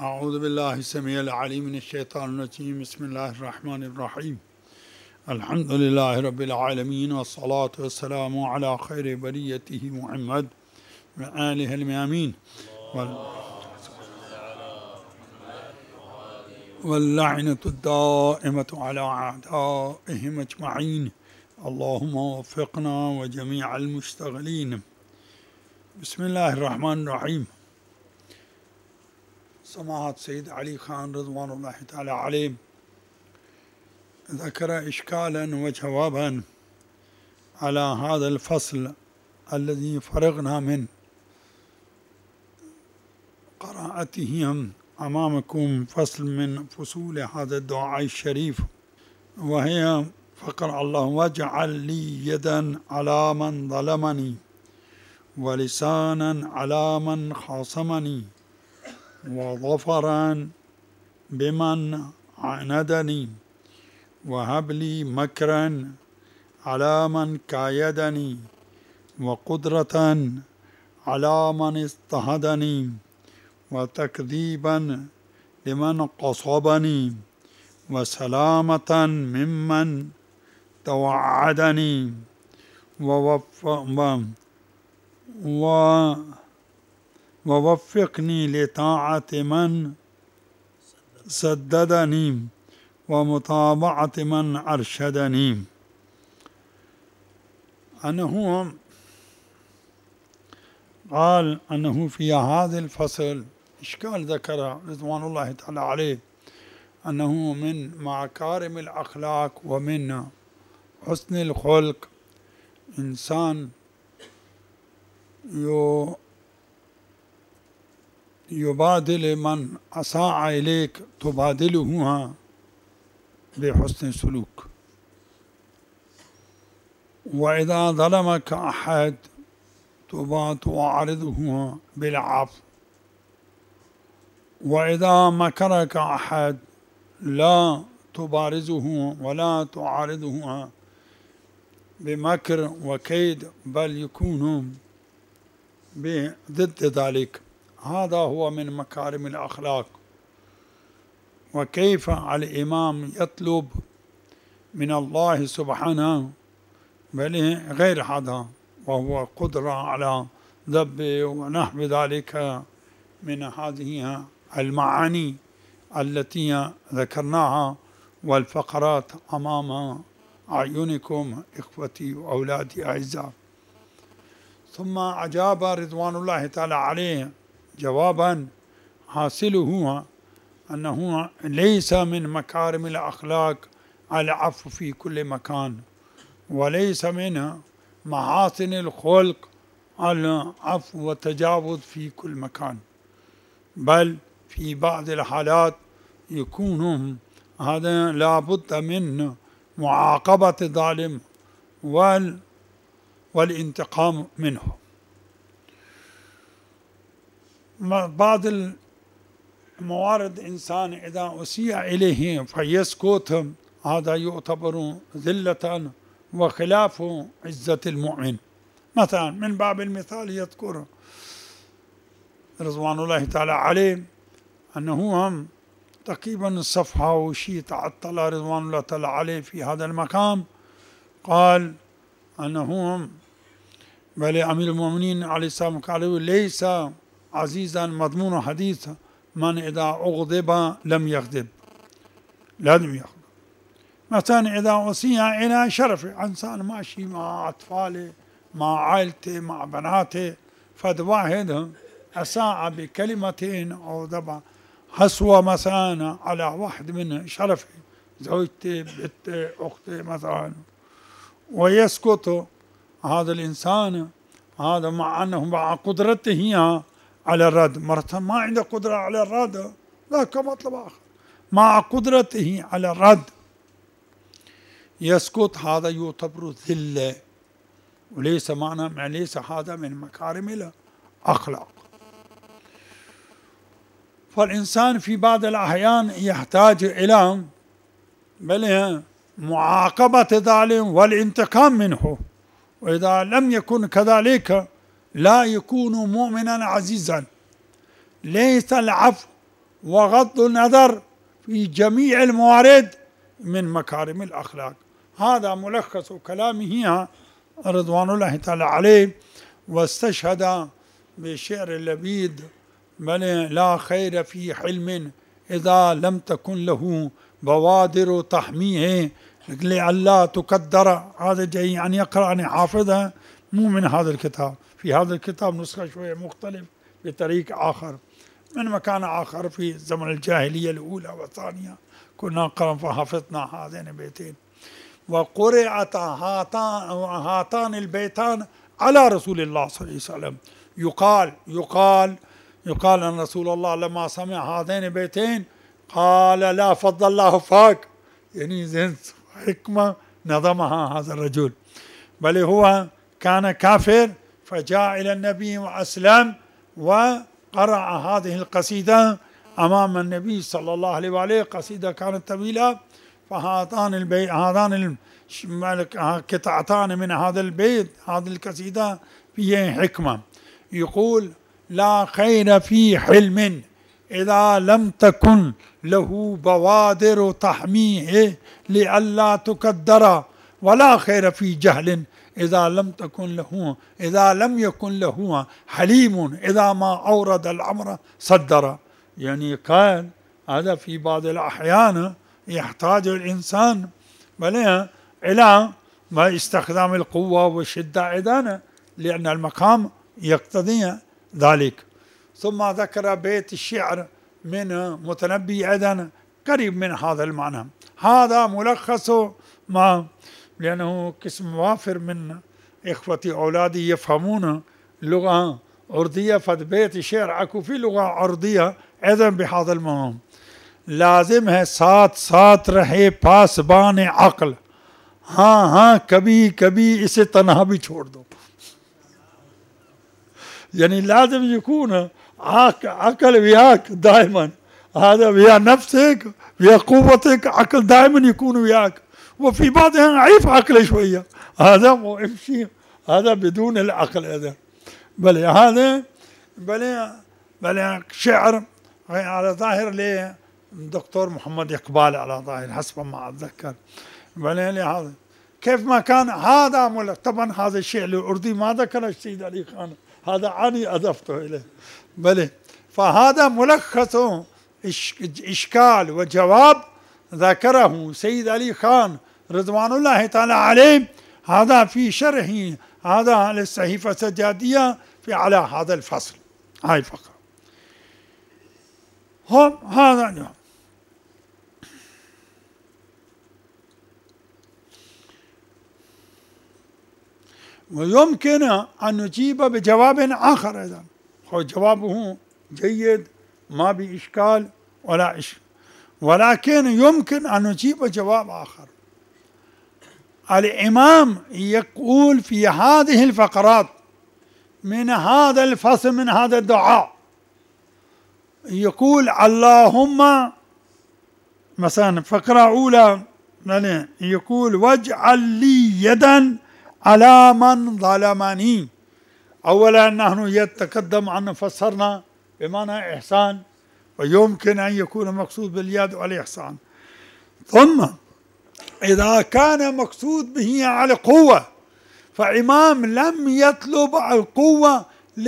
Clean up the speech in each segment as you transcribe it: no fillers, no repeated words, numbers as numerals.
أعوذ بالله السميع العليم من الشيطان الرجيم. بسم الله الرحمن الرحيم. الحمد لله رب العالمين، والصلاة والسلام على خير بريته محمد وآله الميامين، واللعنة الدائمة على أعدائهم أجمعين. اللهم وفقنا وجميع المشتغلين. بسم الله الرحمن الرحيم. سماحة سيد علي خان رضوان الله تعالى عليه ذكر إشكالا وجوابا على هذا الفصل الذي فرغنا من قراءته أمامكم، فصل من فصول هذا الدعاء الشريف، وهي فقر الله واجعل لي يدا على من ظلمني، ولسانا على من خاصمني، وظفرا بمن عاندني، وهب لي مكرا على من كايدني، وقدرة على من اضطهدني، وتكذيبا لمن قصبني، وسلامة ممن توعدني، ووفقني لطاعة من سددني، ومتابعة من أرشدني. أنه قال أنه في هذا الفصل إشكال ذكر رضوان الله تعالى عليه، أنه من مكارم الأخلاق ومن حسن الخلق إنسان يبادل من أساء إليك، تبادله بحسن سلوك. وإذا ظلمك أحد تعارضه بالعفو، وإذا مكرك أحد لا تبارزه ولا تعارضه بمكر وكيد، بل يكون ضد ذلك. هذا هو من مكارم الأخلاق. وكيف الإمام يطلب من الله سبحانه بل غير هذا، وهو قدرة على ذب ونحو ذلك من هذه المعاني التي ذكرناها، والفقرات أمام أعينكم إخوتي وأولادي أعزاء. ثم أجاب رضوان الله تعالى عليه جوابا حاصله أنه ليس من مكارم الأخلاق العفو في كل مكان، وليس من محاسن الخلق العفو والتجاوز في كل مكان، بل في بعض الحالات يكون هذا لابد من معاقبة الظالم والانتقام منه. بعض الموارد إنسان إذا أسيء إليه فيسكت، هذا يعتبر ذلة وخلاف عزة المؤمن. مثلا من باب المثال يذكر رضوان الله تعالى عليه أنه هم تقريبا الصفحة وشي تعطل رضوان الله تعالى عليه في هذا المقام، قال أنه بل أمير المؤمنين عليه السلام قالوا ليس عزيزا مضمون حديث من إذا أغضب لم يغضب، لازم يغضب. مثلا إذا أسيء إلى شرفه، إنسان ماشي مع أطفاله مع عائلته مع بناته، فد واحد أساء بكلمة أو ذبح حسوة مثلا على واحد من شرفه، زوجته بنته أخته مثلا، ويسكت هذا الإنسان، هذا مع أنه مع قدرته على الرد، مرة ما عنده قدرة على الرد، ذاك مطلب آخر، مع قدرته على الرد يسكت، هذا يعتبر ذلة، وليس معنى ليس هذا من مكارم الأخلاق. فالإنسان في بعض الأحيان يحتاج إلى بل معاقبة الظالم والانتقام منه، وإذا لم يكن كذلك لا يكون مؤمنا عزيزا. ليس العفو وغض النظر في جميع الموارد من مكارم الأخلاق. هذا ملخص كلامه رضوان الله تعالى عليه. واستشهد بشعر اللبيد: بل لا خير في حلم إذا لم تكن له بوادر تحميه لئلا تكدر. هذا جاي يعني يقرأني حافظها مو من هذا الكتاب، في هذا الكتاب نسخة شوية مختلف بطريق آخر من مكان آخر في زمن الجاهلية الأولى والثانية كنا نقرأ فحفظنا هذين البيتين. وقرأت هاتان البيتان على رسول الله صلى الله عليه وسلم. يقال أن رسول الله لما سمع هذين البيتين قال: لا فضل الله فاك، يعني زين حكمة نظمها هذا الرجل. بل هو كان كافر فجاء إلى النبي وأسلم وقرأ هذه القصيدة أمام النبي صلى الله عليه وآله. قصيدة كانت طويلة، هذان قطعتان من هذا البيت، هذه القصيدة فيها حكمة. يقول: لا خير في حلم إذا لم تكن له بوادر تحميه لئلا تكدر، ولا خير في جهل إذا لم يكن له حليم إذا ما أورد الأمر صدر. يعني قال هذا في بعض الأحيان يحتاج الإنسان إلى ما استخدام القوة والشدة إذن، لأن المقام يقتضي ذلك. ثم ذكر بيت الشعر من متنبي إذن قريب من هذا المعنى. هذا ملخص ما، لأنه قسم وافر من إخوتي أولادي يفهمون لغة أردية، فبيت الشعر أكو في لغة أردية إذن بهذا المهم. لازم है साथ रहे पासबान अक्ल, हाँ कभी कभी इसे तन्हा भी छोड़ दो. يعني لازم يكون عقل وياك دائما، هذا ويا نفسك ويا قوتك، عقل دائما يكون وياك. وفي بعض ضعيف عقل شوية، هذا مو يمشي، هذا بدون العقل هذا. بل شعر على ظاهر ليه الدكتور محمد إقبال على ظاهر حسب ما أتذكر. هذا كيف ما كان هذا طبعا هذا الشيء الأردي ما ذكر السيد علي خان، هذا عني أضفته إليه. فهذا ملخص إشكال وجواب ذكره سيد علي خان رضوان الله تعالى عليه، هذا في شرحه هذا للصحيفة السجادية في على هذا الفصل. هاي فقط هذا. ويمكن أن نجيب بجواب آخر أيضا، جوابه جيد ما بإشكال ولا إشكال، ولكن يمكن أن نجيب جواب آخر. الإمام يقول في هذه الفقرات من هذا الفصل من هذا الدعاء، يقول: اللهم مثلا فقرة أولى يقول: واجعل لي يدا على من ظلمني. أولا نحن يتقدم أن فسرنا بمعنى إحسان، ويمكن أن يكون مقصود باليد والإحسان. ثم إذا كان مقصود به على القوة، فإمام لم يطلب القوة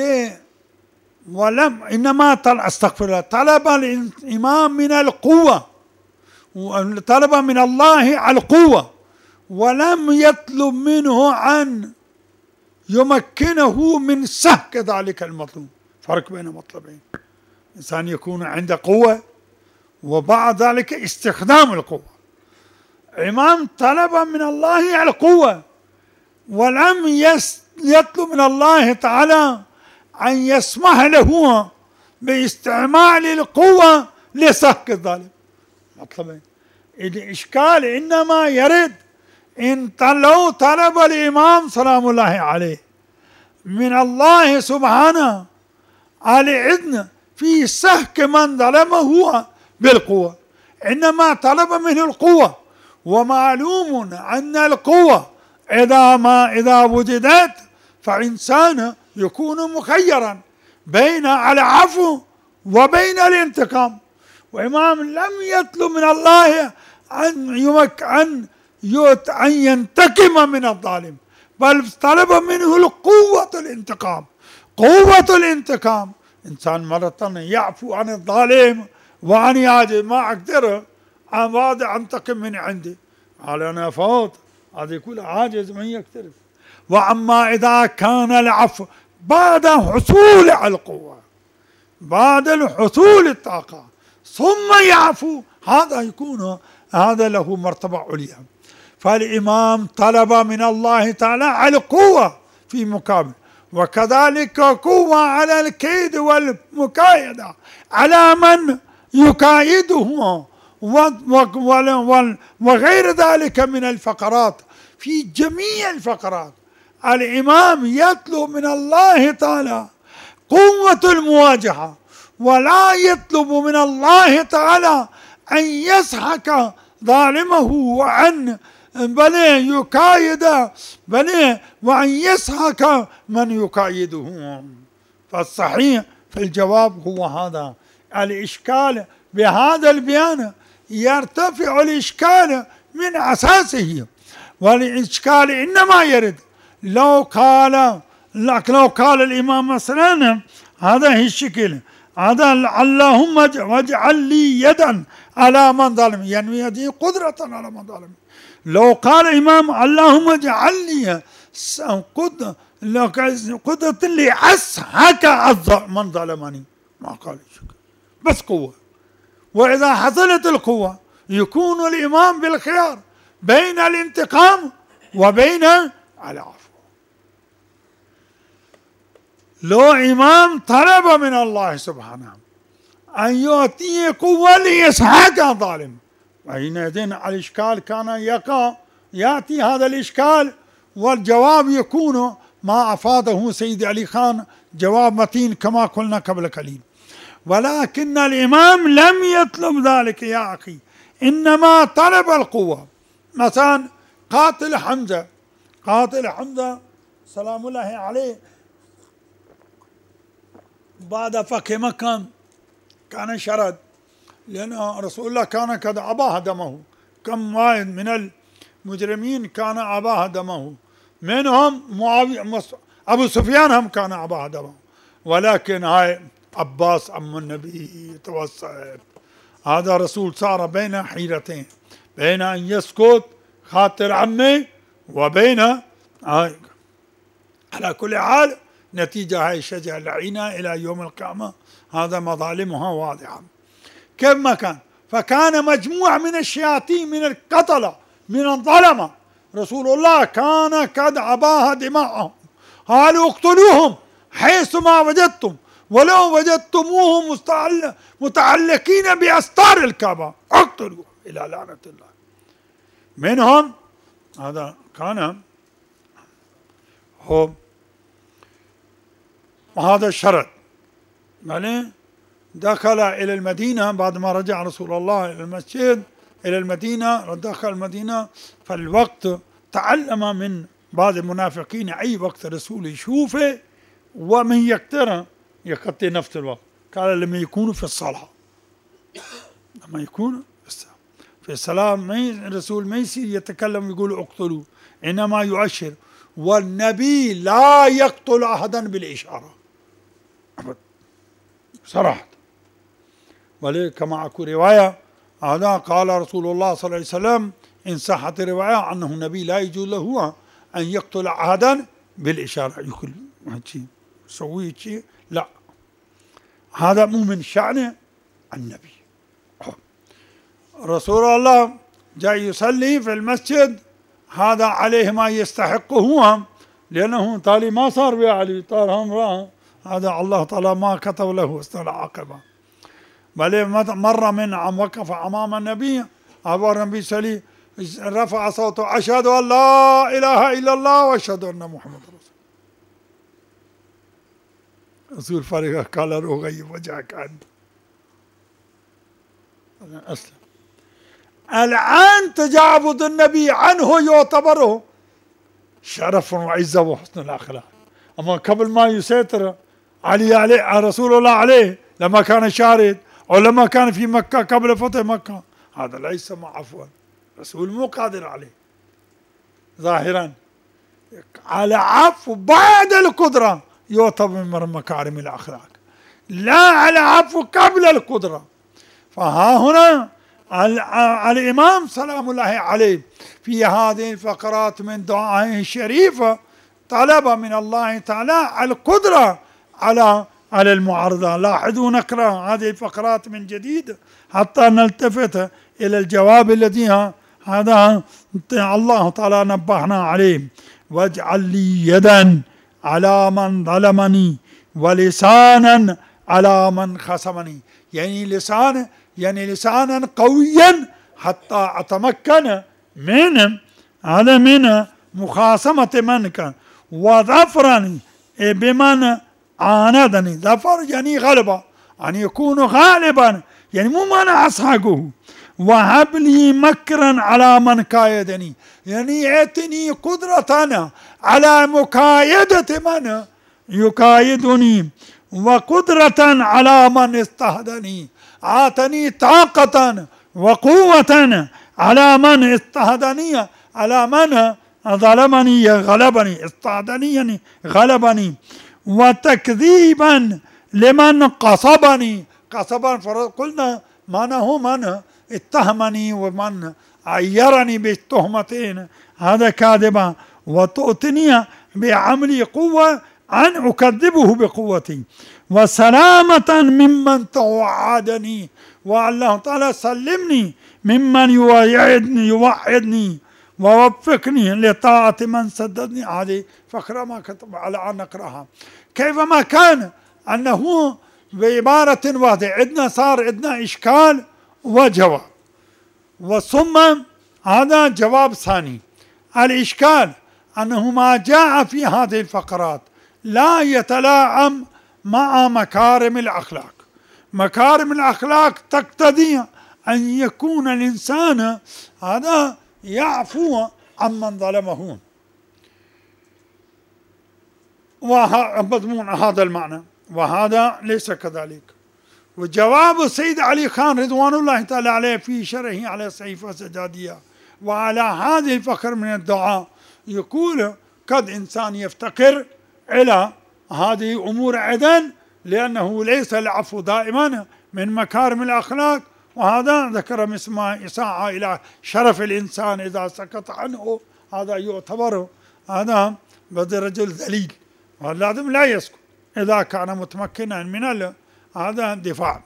إنما طلب الإمام من القوة، طلب من الله على القوة، ولم يطلب منه أن يمكنه من سحق ذلك المطلوب. فرق بين مطلبين، إنسان يكون عنده قوة وبعد ذلك استخدام القوة. الإمام طلب من الله على القوة، ولم يطلب من الله تعالى أن يسمح له باستعمال القوة لسحق الظالم. مطلبين. الإشكال إنما يرد إن لو طلب الإمام سلام الله عليه من الله سبحانه الإذن في سحق من ظلمه بالقوة، إنما طلب منه القوة. ومعلوم أن القوة إذا وجدت فإنسان يكون مخيرا بين العفو وبين الانتقام. وإمام لم يطلب من الله أن ينتقم من الظالم، بل طلب منه القوة الانتقام. قوة الانتقام، إنسان مرة يعفو عن الظالم وعن يعجز، ما أقدر هذا أنتقم من عندي، على أنا فوت، هذا يكون عاجز من يقترب. وأما إذا كان العفو بعد حصول القوة، بعد الحصول الطاقة ثم يعفو، هذا يكون هذا له مرتبة عليا. فالإمام طلب من الله تعالى القوة في مقابل، وكذلك قوة على الكيد والمكايدة على من يكايده وغير ذلك من الفقرات. في جميع الفقرات الإمام يطلب من الله تعالى قوة المواجهة، ولا يطلب من الله تعالى أن يسحق ظالمه وأن يكايد وأن يسحق من يكايده. فالصحيح في الجواب هو هذا الإشكال. بهذا البيان يرتفع الإشكال من أساسه، والإشكال إنما يرد لو قال الإمام مثلا هذا هي الشكل، هذا اللهم واجعل لي يدا على من ظلم، يعني يدي قدرة على من ظلم. لو قال الإمام اللهم اجعل لي قدرة لأسحق من ظلمني، ما قال شكل، بس قوة. وإذا حصلت القوة يكون الإمام بالخيار بين الانتقام وبين العفو. لو إمام طلب من الله سبحانه أن يعطيه قوة ليسحق الظالم، وحينئذ الإشكال كان يأتي هذا الإشكال، والجواب يكون ما أفاده سيد علي خان، جواب متين كما قلنا قبل قليل. ولكن الإمام لم يطلب ذلك يا أخي، إنما طلب القوة. مثلا قاتل حمزة سلام الله عليه بعد فتح مكة كان شرد، لأن رسول الله كان قد أباح دمه. كم واحد من المجرمين كان أباح دمه، منهم معاوية أبو سفيان هم كان أباح دمه، ولكن هاي عباس عم النبي توسط. هذا رسول صار بين حيرتين، بين أن يسكت خاطر عمي وبين هاي. على كل حال نتيجة هاي الشجرة اللعينة إلى يوم القيامة هذا مظالمها واضحة. كيف ما كان، فكان مجموعة من الشياطين من القتلة من الظلمة، رسول الله كان قد أباح دماءهم، قالوا اقتلوهم حيثما وجدتم، ولو وجدتموهم متعلقين بأستار الكعبة اقتلوا إلى لعنة الله. منهم هذا كان هو وهذا الشرط. دخل إلى المدينة بعد ما رجع رسول الله إلى المسجد إلى المدينة، دخل المدينة. فالوقت تعلم من بعض المنافقين أي وقت الرسول يشوفه ومن يقتره يقضي نفس الوقت. قال لما يكونوا في الصلاة، لما يكونوا في الصلاة الرسول ما يصير يتكلم ويقول اقتلوا، إنما يؤشر. والنبي لا يقتل أحدا بالإشارة صراحة. كما أكو رواية هذا قال رسول الله صلى الله عليه وسلم إن صحت الرواية أنه النبي لا يجوز له أن يقتل أحدا بالإشارة، يقول سوي شيء لا، هذا مو من شأن النبي. رسول الله جاء يصلي في المسجد، هذا عليه ما يستحقه لأنه طالي ما صار بعلي، طار امرأة، هذا الله تعالى ما كتب له حسن العاقبة. بل مرة من عم وقف أمام النبي، أبو النبي صلي رفع صوته أشهد أن لا إله إلا الله وأشهد أن محمد رسول فريقه قال له غيب وجهك عنه. أسلم. الآن تجاوز النبي عنه يعتبره شرف وعزة وحسن الأخلاق. أما قبل ما يسيطر علي عليه رسول الله عليه لما كان شارد أو لما كان في مكة قبل فتح مكة، هذا لا يسمى عفوا، الرسول مو قادر عليه ظاهرا. على عفو بعد القدرة يعتبر من مكارم الأخلاق، لا على عفو قبل القدرة. فها هنا الإمام سلام الله عليه في هذه الفقرات من دعائه الشريفة طلب من الله تعالى القدرة على المعارضة. لاحظوا نقرأ هذه الفقرات من جديد حتى نلتفت إلى الجواب الذي هذا الله تعالى نبهنا عليه: واجعل لي يدا على من ظلمني ولسانا على من خصمني. يعني لسانا قويا حتى أتمكن من مخاصمة من كان، وظفرني بمن عاندني. ظفر يعني غلبة، أن يكون غالبا، يعني مو من أسحقه. وهب لي مكرا على من كايدني، يعني اعطني قدرة على مكايدة من يكايدني، وقدرة على من استهدني. أعطني طاقة وقوة على من استهدني، على من ظلمني غلبني، استهدني يعني غلبني. وتكذيبا لمن قصبني. قصبا قلنا معناه من اتهمني ومن عيرني بالتهمتين، هذا كاذبا. وتؤتني بعملي قوة أن أكذبه بقوتي، وسلامة ممن توعدني. والله تعالى سلمني ممن يوعدني ووفقني لطاعة من سددني. هذه فقرة ما كتب على أن نقرأها. كيفما كان أنه بعبارة واحدة عندنا صار عندنا إشكال وجواب، وثم هذا جواب ثاني. الإشكال أنه ما جاء في هذه الفقرات لا يتلائم مع مكارم الأخلاق. مكارم الأخلاق تقتضي أن يكون الإنسان هذا يعفو عمن ظلمه، ومضمون هذا المعنى، وهذا ليس كذلك. وجواب السيد علي خان رضوان الله تعالى عليه في شرحه على صحيفة سجادية وعلى هذه الفقرة من الدعاء يقول: قد إنسان يفتقر إلى هذه أمور أيضا، لأنه ليس العفو دائما من مكارم الأخلاق. وهذا ذكر مثل إساءة إلى شرف الإنسان إذا سكت عنه، هذا يعتبر هذا رجل ذليل، ولازم لا يسكت إذا كان متمكنا من هذا الدفاع.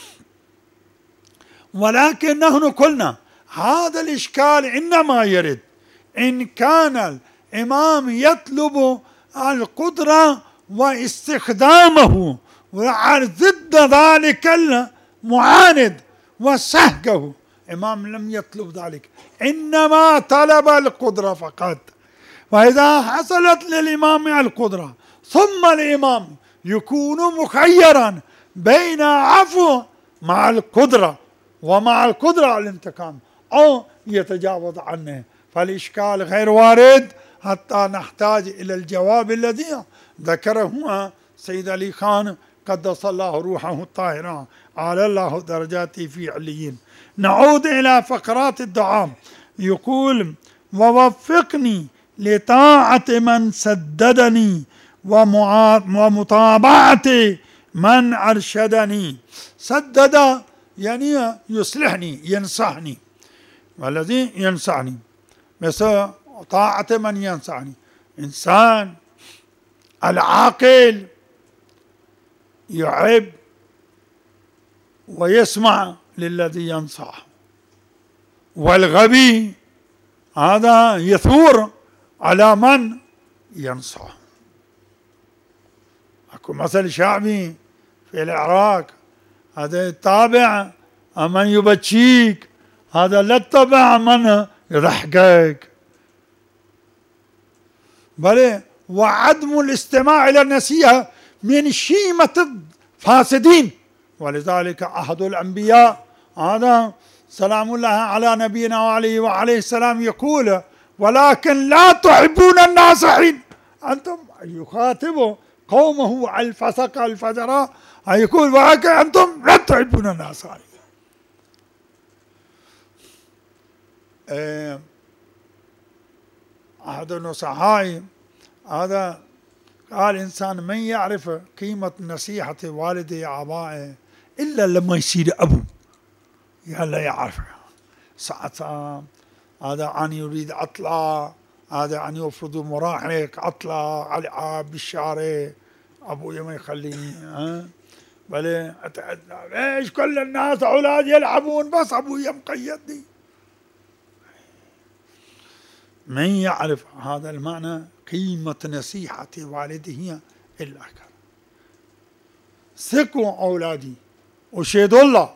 ولكن نحن قلنا هذا الإشكال إنما يرد إن كان الإمام يطلب القدرة واستخدامه ضد ذلك المعاند وسحقه. الإمام لم يطلب ذلك، إنما طلب القدرة فقط. وإذا حصلت للإمام القدرة ثم الإمام يكون مخيرا بين عفو مع القدرة ومع القدرة على الانتقام أو يتجاوز عنه، فالإشكال غير وارد حتى نحتاج إلى الجواب الذي ذكره سيد علي خان قدس الله روحه الطاهرة على الله درجاته في عليين. نعود إلى فقرات الدعاء. يقول: ووفقني لطاعة من سددني ومتابعة من أرشدني. سدد يعني يصلحني ينصحني، والذي ينصحني مثل طاعة من ينصحني. إنسان العاقل يحب ويسمع للذي ينصح، والغبي هذا يثور على من ينصح. اكو مثل شعبي في العراق: هذا التابع من يبكيك، هذا لا تتبع من يضحكك. بل وعدم الاستماع إلى النصيحة من شيمة الفاسدين. ولذلك أحد الأنبياء هذا سلام الله على نبينا وعليه السلام يقول: ولكن لا تحبون الناصحين. أنتم يخاطبوا قومه على الفسق الفجراء يقول وهكذا أنتم لا تحبون الناس. أحد النصحاء هذا قال إنسان من يعرف قيمة نصيحة والده آبائه إلا لما يصير أبو، لا يعرف ساعة هذا أن يريد عطلة، هذا أن يفرض مراهق عطلة ألعاب بالشارع، أبوي ما يخليني بل ليش كل الناس أولاد يلعبون بس أبوي مقيدني. من يعرف هذا المعنى قيمة نصيحة والده إلا كان. ثقوا أولادي وشهد الله،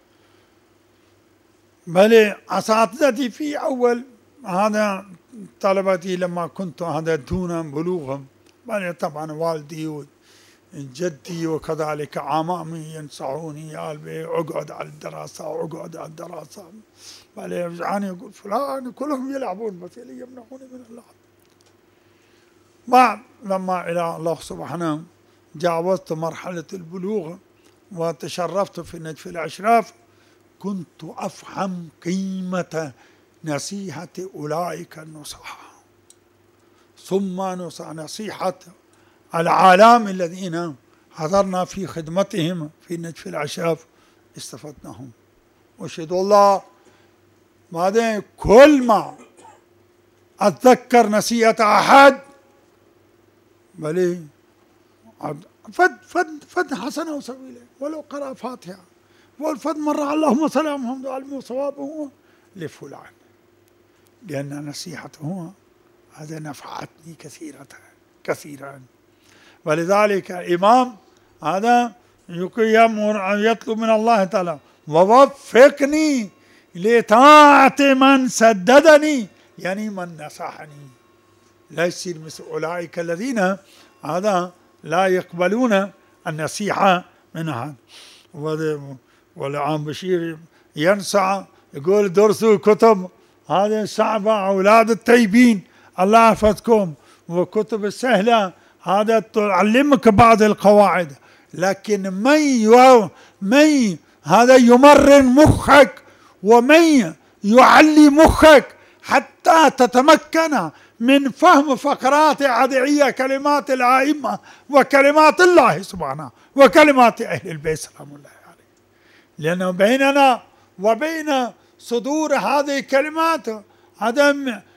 بل أساتذتي في أول هذا طلبتي لما كنت هذا دون بلوغهم، بل طبعا والدي وجدي وكذلك عمامي ينصحوني يا قلبي اقعد على الدراسة واقعد على الدراسة، بل يرجعني يقول فلان كلهم يلعبون بس اللي يمنعوني من اللعب. بعد لما إلى الله سبحانه جاوزت مرحلة البلوغ وتشرفت في نجف الأشراف، كنت أفهم قيمة نصيحة أولئك النصحاء، ثم نصيحة العالم الذين حضرنا في خدمتهم في نجف الأشراف استفدناهم. وأشهد الله بعدين كل ما أتذكر نصيحة أحد بل فد حسنة وسوي له ولو قرأ فاتحة، والفد مرة اللهم صل على محمد وعلى صوابه لفلان، لأن نصيحته هذا نفعتني كثيرا. ولذلك الإمام هذا يطلب من الله تعالى ووفقني لطاعة من سددني، يعني من نصحني، لا يصير مثل أولئك الذين هذا لا يقبلون النصيحة من أحد. والعام بشير ينصح يقول درسوا كتب هذه صعبة أولاد الطيبين الله يحفظكم، وكتب السهلة هذا تعلمك بعض القواعد، لكن من هذا يمرن مخك ومن يعلي مخك حتى تتمكن من فهم فقرات أدعية كلمات الأئمة وكلمات الله سبحانه وكلمات أهل البيت سلام الله عليه، لأنه بيننا وبين صدور هذه الكلمات هذا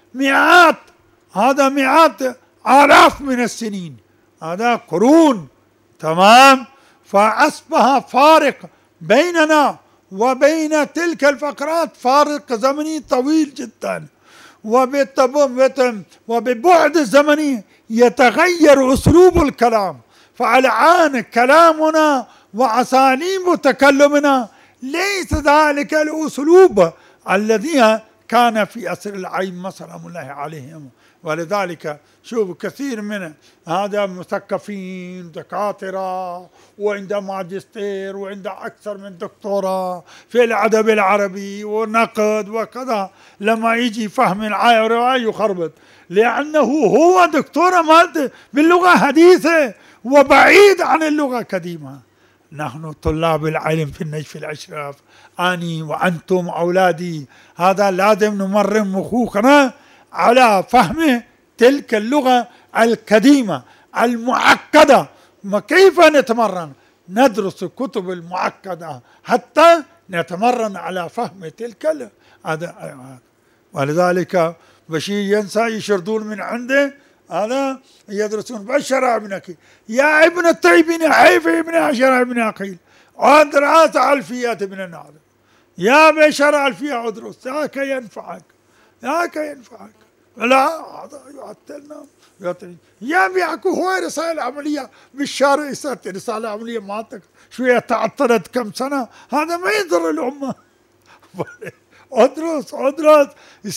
مئات آلاف من السنين، هذا قرون تمام. فأصبح فارق بيننا وبين تلك الفقرات فارق زمني طويل جدا، وببعد الزمني يتغير أسلوب الكلام، فالآن كلامنا وأساليب تكلمنا ليس ذلك الأسلوب الذي كان في أسر الأئمة سلام الله عليهم. ولذلك شوف كثير من هذا مثقفين دكاترة وعند ماجستير وعند أكثر من دكتوراه في الأدب العربي والنقد وكذا، لما يجي فهم الآية والرواية يخربط، لأنه هو دكتورة مادة باللغة الحديثة وبعيد عن اللغة القديمة. نحن طلاب العلم في النجف الأشراف، أني وأنتم أولادي، هذا لازم نمرن مخوخنا على فهم تلك اللغة القديمة المعقدة. ما كيف نتمرن؟ ندرس الكتب المعقدة حتى نتمرن على فهم تلك هذا. ولذلك بشير ينسى يشردون من عنده هذا يدرسون بشر ابنك يا ابن الطيبين حيف ابن عشر ابن عقيل ادرس ألفية ابن الناظر، يا بشر ألفية ادرس ذاك ينفعك لا هذا يعطلنا يا بيعكو هو رسالة عملية بالشارع رسالة عملية مالتك شوية تعطلت كم سنة، هذا ما يضر الأمة. ادرس